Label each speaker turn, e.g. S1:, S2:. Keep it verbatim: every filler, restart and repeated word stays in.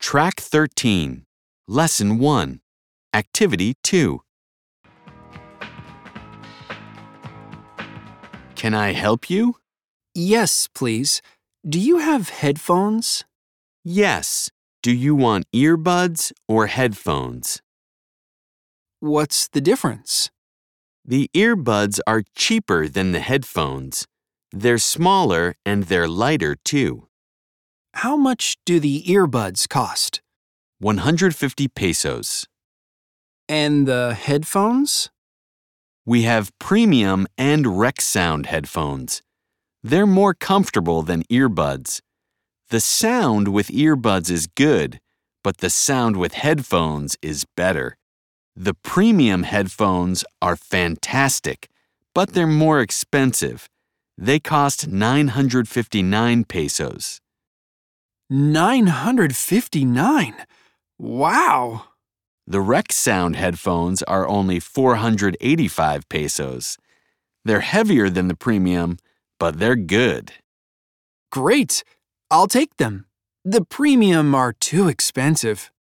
S1: Track thirteen, Lesson one, Activity two. Can I help you?
S2: Yes, please. Do you have headphones?
S1: Yes. Do you want earbuds or headphones?
S2: What's the difference?
S1: The earbuds are cheaper than the headphones. They're smaller and they're lighter too.
S2: How much do the earbuds cost?
S1: one hundred fifty pesos.
S2: And the headphones?
S1: We have premium and RecSound headphones. They're more comfortable than earbuds. The sound with earbuds is good, but the sound with headphones is better. The premium headphones are fantastic, but they're more expensive. They cost nine hundred fifty-nine pesos.
S2: nine hundred fifty-nine? Wow!
S1: The RecSound headphones are only four hundred eighty-five pesos. They're heavier than the premium, but they're good.
S2: Great! I'll take them. The premium are too expensive.